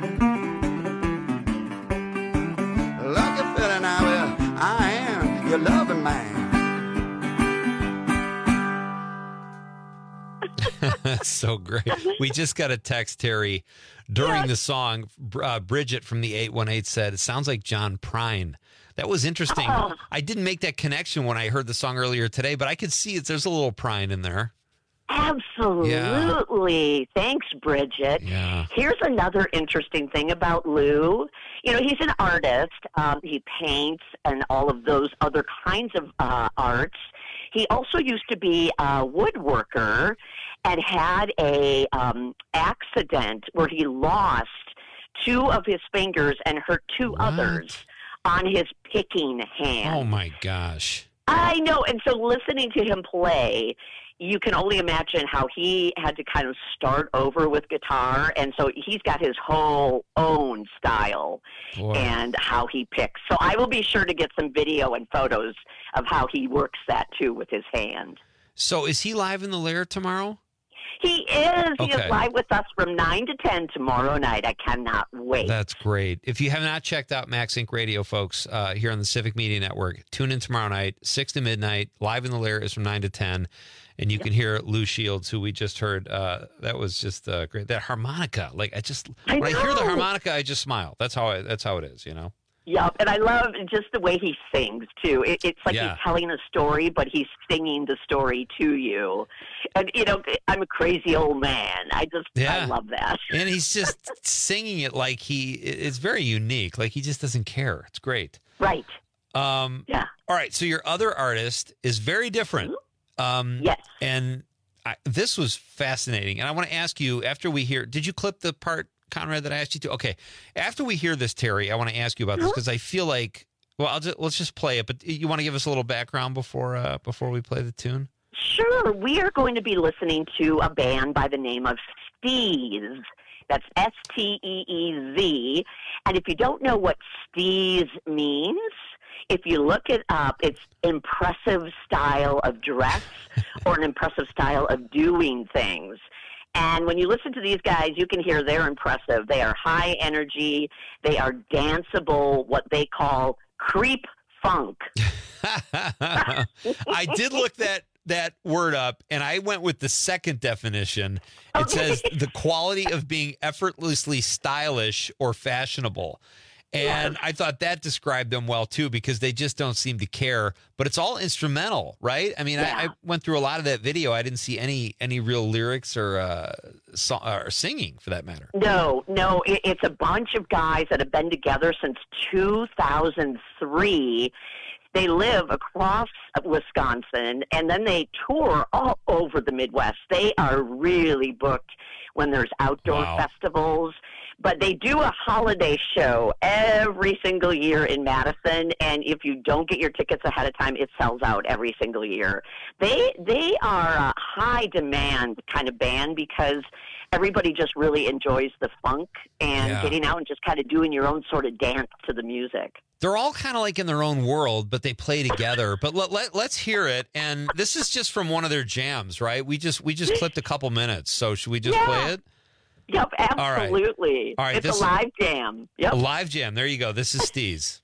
Lucky fella now, well, I am your loving man. That's so great. We just got a text, Terry, during the song. Uh, Bridget from the eight one eight said, it sounds like John Prine. That was interesting. Oh. I didn't make that connection when I heard the song earlier today, but I could see it. There's a little Prine in there. Absolutely. Yeah. Thanks, Bridget. Yeah. Here's another interesting thing about Lou. You know, he's an artist. Um, he paints and all of those other kinds of uh, arts. He also used to be a woodworker and had a um, accident where he lost two of his fingers and hurt two what? others on his picking hand. Oh, my gosh. I know. And so listening to him play, you can only imagine how he had to kind of start over with guitar. And so he's got his whole own style Boy. and how he picks. So I will be sure to get some video and photos of how he works that, too, with his hand. So is he live in the Lair tomorrow? He is. He okay. is live with us from nine to ten tomorrow night. I cannot wait. That's great. If you have not checked out Max Inc Radio, folks, uh, here on the Civic Media Network, tune in tomorrow night, six to midnight. Live in the Lair is from nine to ten. And you yep. can hear Lou Shields, who we just heard. Uh, that was just uh, great. That harmonica. Like, I just, I when know. I hear the harmonica, I just smile. That's how I, that's how it is, you know? Yep, and I love just the way he sings, too. It, it's like yeah. he's telling a story, but he's singing the story to you. And, you know, I'm a crazy old man. I just, yeah. I love that. And he's just singing it like he, it's very unique. Like, he just doesn't care. It's great. Right. Um, yeah. All right, so your other artist is very different. Um, yes. And I, this was fascinating. And I want to ask you, after we hear, did you clip the part, Conrad, that I asked you to? Okay. After we hear this, Terry, I want to ask you about this because I feel like, well, I'll just, let's just play it. But you want to give us a little background before uh, before we play the tune? Sure. We are going to be listening to a band by the name of Steez. That's S T E E Z. And if you don't know what Steez means, if you look it up, it's impressive style of dress or an impressive style of doing things. And when you listen to these guys, you can hear they're impressive. They are high energy. They are danceable, what they call creep funk. I did look that that word up, and I went with the second definition. It Okay. says the quality of being effortlessly stylish or fashionable. And I thought that described them well, too, because they just don't seem to care. But it's all instrumental, right? I mean, Yeah. I, I went through a lot of that video. I didn't see any any real lyrics or, uh, so, or singing, for that matter. No, no, it, it's a bunch of guys that have been together since two thousand three. They live across Wisconsin, and then they tour all over the Midwest. They are really booked when there's outdoor Wow. festivals. But they do a holiday show every single year in Madison, and if you don't get your tickets ahead of time, it sells out every single year. They they are a high demand kind of band because everybody just really enjoys the funk and Yeah. getting out and just kind of doing your own sort of dance to the music. They're all kind of like in their own world, but they play together. But let, let, let's hear it. And this is just from one of their jams, right? We just we just clipped a couple minutes. So should we just Yeah. play it? Yep, All right. absolutely. All right, It's this a is- live jam. Yep. A live jam. There you go. This is Steez.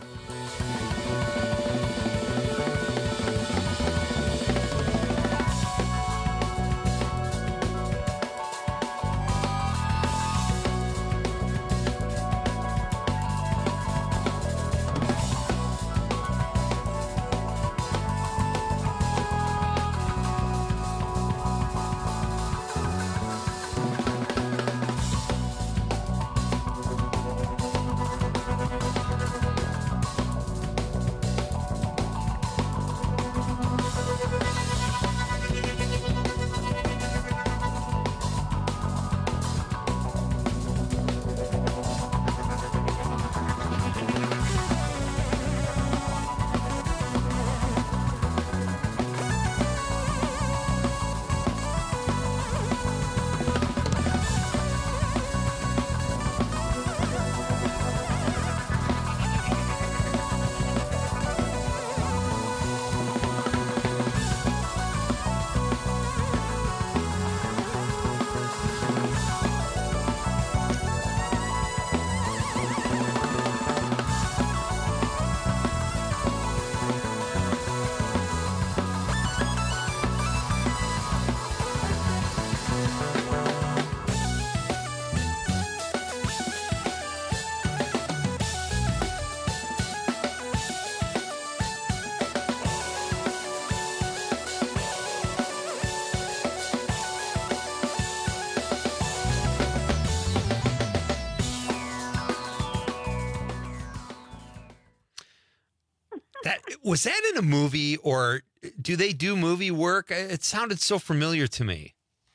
That was that in a movie, or do they do movie work? It sounded so familiar to me.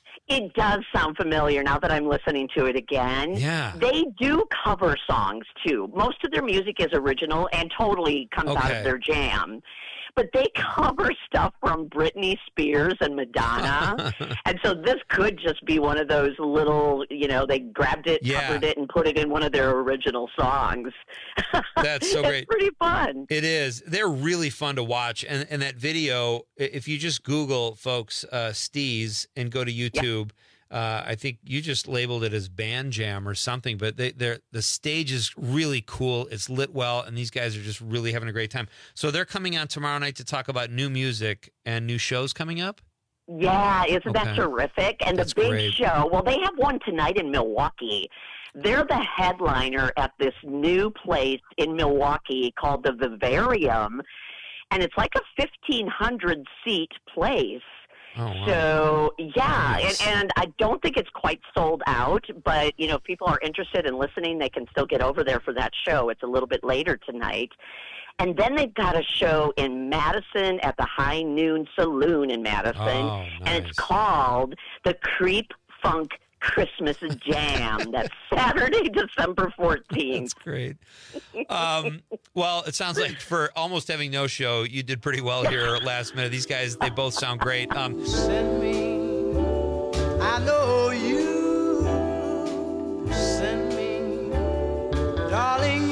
It does sound familiar now that I'm listening to it again. Yeah. They do cover songs, too. Most of their music is original and totally comes out Okay. of their jam. But they cover stuff from Britney Spears and Madonna. And so this could just be one of those little, you know, they grabbed it, Yeah. covered it, and put it in one of their original songs. That's so It's great. pretty fun. It is. They're really fun to watch. And and that video, i- if you just Google, folks, uh, Steez and go to YouTube, uh, I think you just labeled it as Band Jam or something. But they, they're, the stage is really cool. It's lit well, and these guys are just really having a great time. So they're coming on tomorrow night to talk about new music and new shows coming up? Yeah, isn't that Okay. terrific? And That's the big great. show, well, they have one tonight in Milwaukee. They're the headliner at this new place in Milwaukee called the Vivarium, and it's like a fifteen hundred seat place. Oh, wow. So, yeah, Nice. and, and I don't think it's quite sold out, but, you know, if people are interested in listening, they can still get over there for that show. It's a little bit later tonight. And then they've got a show in Madison at the High Noon Saloon in Madison, Oh, and it's called the Creep Funk Christmas Jam. That's Saturday, December fourteenth. That's great. Um, well, it sounds like for almost having no show, you did pretty well here last minute. These guys, they both sound great. Um, Send me, I know you. Send me, darling,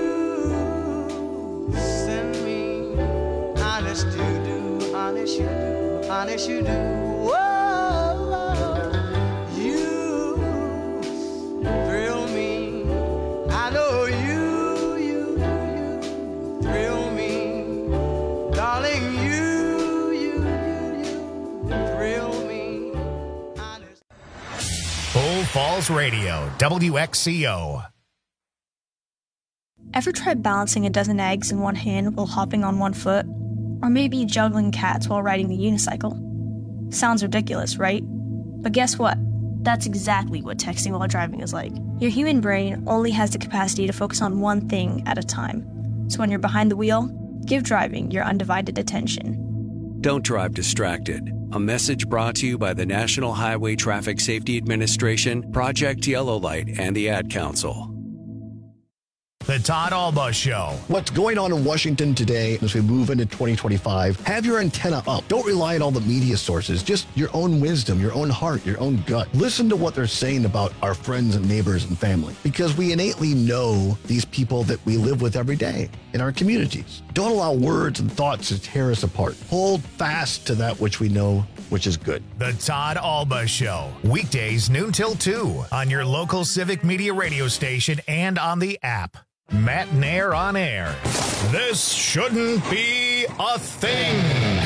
you. Send me, honest you do, honest you do, honest you do. Whoa, you thrill me. I know you, you, you thrill me, darling, you, you, you, you. Bull Falls Radio, W X C O. Ever tried balancing a dozen eggs in one hand while hopping on one foot? Or maybe juggling cats while riding the unicycle? Sounds ridiculous, right? But guess what? That's exactly what texting while driving is like. Your human brain only has the capacity to focus on one thing at a time. So when you're behind the wheel, give driving your undivided attention. Don't drive distracted. A message brought to you by the National Highway Traffic Safety Administration, Project Yellow Light, and the Ad Council. The Todd Alba Show. What's going on in Washington today as we move into twenty twenty-five? Have your antenna up. Don't rely on all the media sources. Just your own wisdom, your own heart, your own gut. Listen to what they're saying about our friends and neighbors and family, because we innately know these people that we live with every day in our communities. Don't allow words and thoughts to tear us apart. Hold fast to that which we know, which is good. The Todd Alba Show. Weekdays noon till two on your local Civic Media radio station and on the app. Matt Nair on air. This shouldn't be a thing.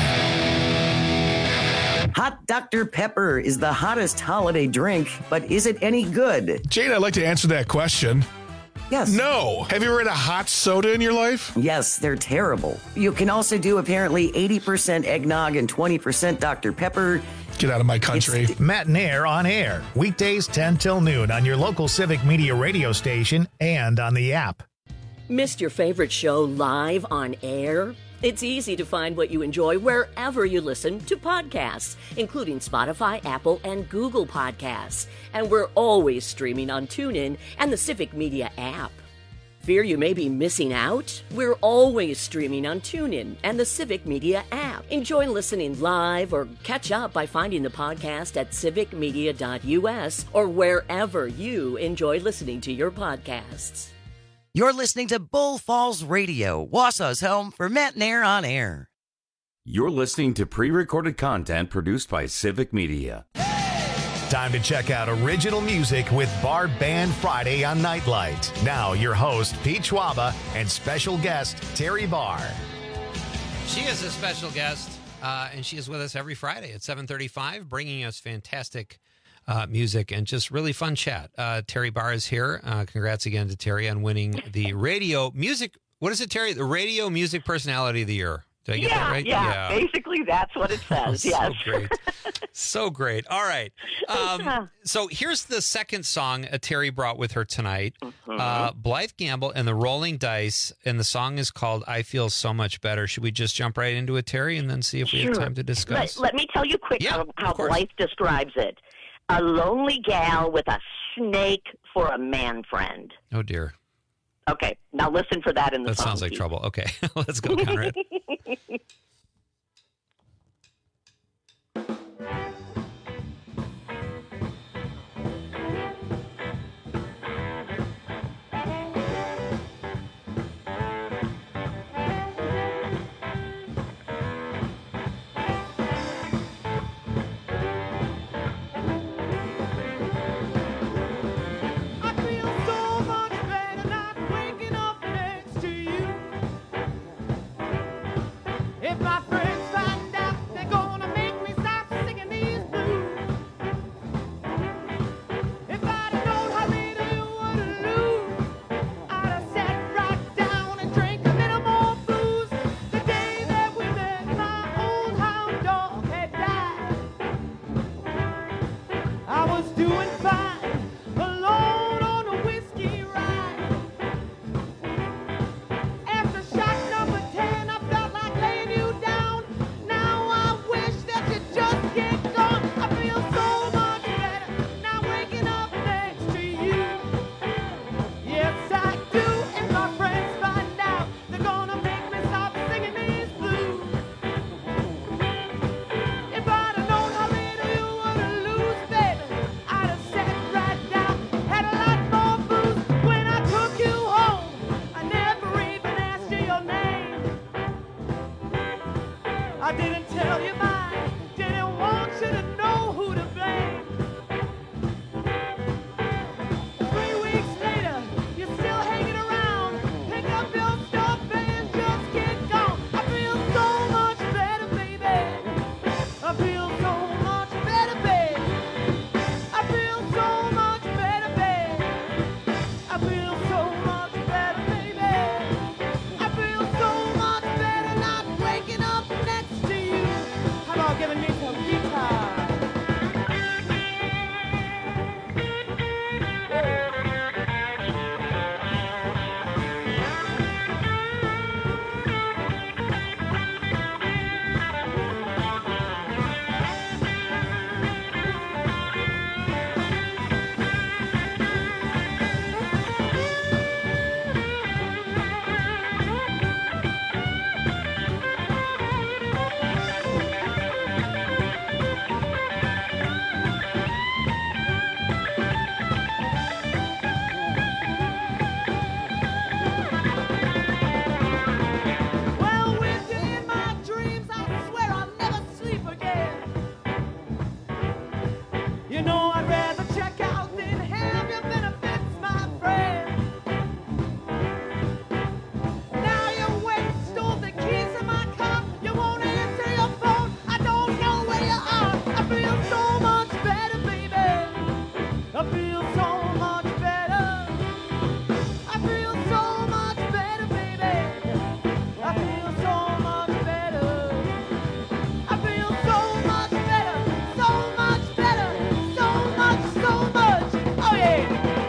Hot Doctor Pepper is the hottest holiday drink, but is it any good? Jane, I'd like to answer that question. Yes. No. Have you ever had a hot soda in your life? Yes, they're terrible. You can also do apparently eighty percent eggnog and twenty percent Doctor Pepper. Get out of my country. It's Matt Nair on air. Weekdays ten till noon on your local Civic Media radio station and on the app. Missed your favorite show live on air? It's easy to find what you enjoy wherever you listen to podcasts, including Spotify, Apple, and Google Podcasts. And we're always streaming on TuneIn and the Civic Media app. Fear you may be missing out? We're always streaming on TuneIn and the Civic Media app. Enjoy listening live or catch up by finding the podcast at civic media dot U S or wherever you enjoy listening to your podcasts. You're listening to Bull Falls Radio, Wausau's home for Matt Nair on air. You're listening to pre-recorded content produced by Civic Media. Time to check out original music with Bar Band Friday on Nightlight. Now, your host, Pete Schwaba, and special guest, Terry Barr. She is a special guest, uh, and she is with us every Friday at seven thirty-five, bringing us fantastic uh, music and just really fun chat. Uh, Terry Barr is here. Uh, congrats again to Terry on winning the radio music. What is it, Terry? The Radio Music Personality of the Year. Did I get yeah, that right? Yeah, yeah, basically that's what it says, so yes. great. So great. All right. Um, so here's the second song uh, Terry brought with her tonight. Mm-hmm. Uh, Blythe Gamble and the Rolling Dice, and the song is called I Feel So Much Better. Should we just jump right into it, Terry, and then see if we sure. have time to discuss? Let, let me tell you quick yeah, how, how Blythe describes it. A lonely gal with a snake for a man friend. Oh, dear. Okay, now listen for that in the That song. sounds like trouble. Okay, let's go, Conrad. I feel so much better. I feel so much better, baby. I feel so much better. I feel so much better, so much better, so much, so much. Oh yeah.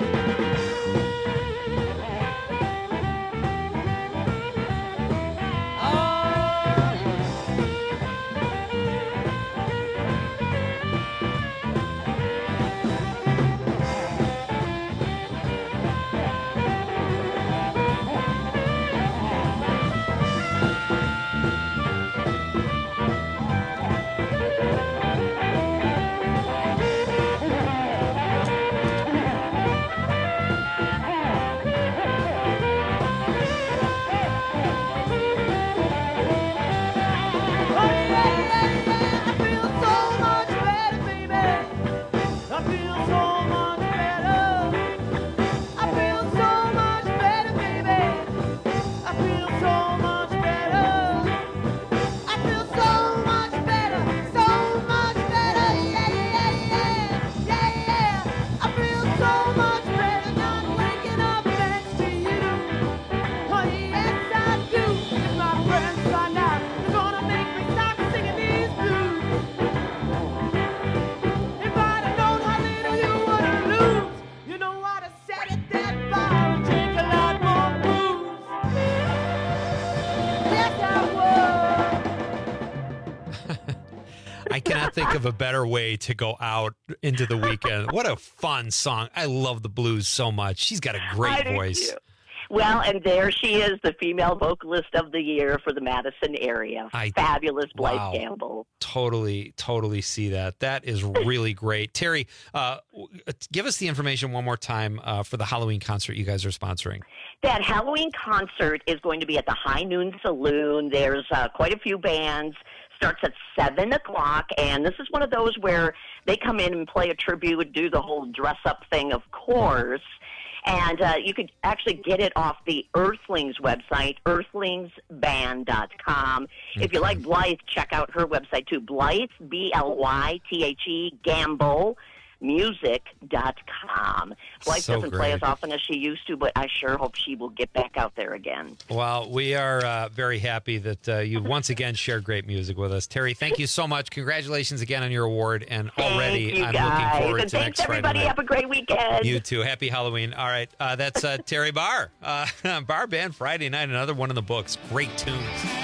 I cannot think of a better way to go out into the weekend. What a fun song. I love the blues so much. She's got a great I do voice. too. Well, and there she is, the female vocalist of the year for the Madison area. I- Fabulous Blythe wow. Campbell. Totally, totally see that. That is really great. Terry, uh, w- give us the information one more time uh, for the Halloween concert you guys are sponsoring. That Halloween concert is going to be at the High Noon Saloon. There's uh, quite a few bands. Starts at seven o'clock, and this is one of those where they come in and play a tribute, do the whole dress-up thing, of course. And uh, you could actually get it off the Earthlings website, earthlings band dot com. Okay. If you like Blythe, check out her website, too. Blythe, B L Y T H E, Gamble. music dot com. Blythe So doesn't great. play as often as she used to, but I sure hope she will get back out there again. Well, we are uh, very happy that uh, you've once again shared great music with us. Terry, thank you so much. Congratulations again on your award. And already Thank you, I'm guys. looking forward and to thanks, next Friday everybody. night. Have a great weekend. You too. Happy Halloween. All right. Uh, that's uh, Terry Barr. Uh, Bar Band Friday night. Another one in the books. Great tunes.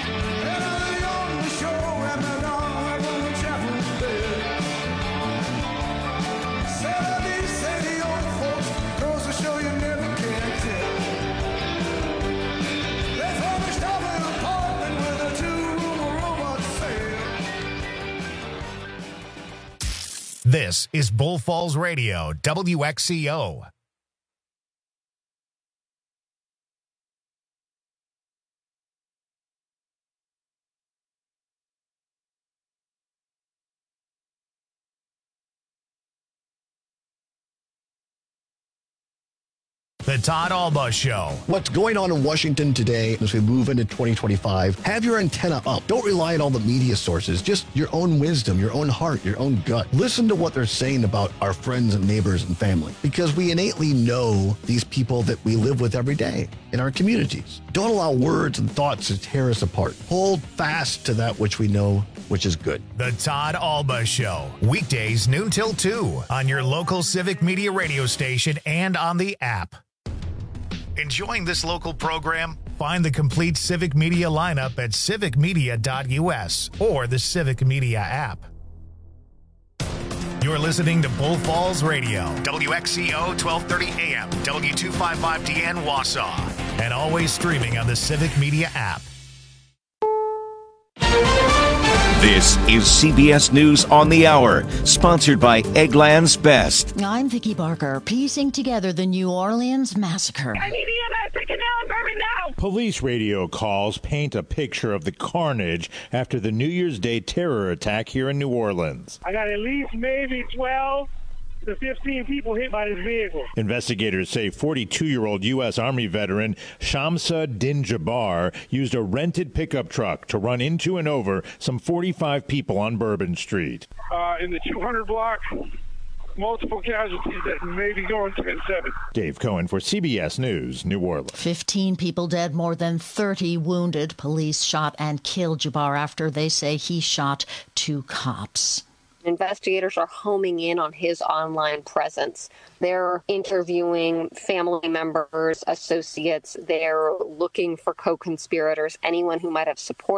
This is Bull Falls Radio, W X C O. The Todd Alba Show. What's going on in Washington today as we move into twenty twenty-five? Have your antenna up. Don't rely on all the media sources. Just your own wisdom, your own heart, your own gut. Listen to what they're saying about our friends and neighbors and family, because we innately know these people that we live with every day in our communities. Don't allow words and thoughts to tear us apart. Hold fast to that which we know, which is good. The Todd Alba Show. Weekdays noon till two on your local Civic Media radio station and on the app. Enjoying this local program? Find the complete Civic Media lineup at civic media dot U S or the Civic Media app. You're listening to Bull Falls Radio, W X C O twelve thirty A M, W two fifty-five D N Wausau, and always streaming on the Civic Media app. This is C B S News on the Hour, sponsored by Eggland's Best. I'm Vicki Barker, piecing together the New Orleans massacre. I need E M S, take it now, burn it now! Police radio calls paint a picture of the carnage after the New Year's Day terror attack here in New Orleans. I got at least maybe twelve to fifteen people hit by this vehicle. Investigators say forty-two-year-old U S Army veteran Shamsa Din Jabbar used a rented pickup truck to run into and over some forty-five people on Bourbon Street. Uh, in the two hundred block multiple casualties that may be going to in seven. Dave Cohen for C B S News, New Orleans. fifteen people dead, more than thirty wounded. Police shot and killed Jabbar after they say he shot two cops. Investigators are homing in on his online presence. They're interviewing family members, associates. They're looking for co-conspirators, anyone who might have supported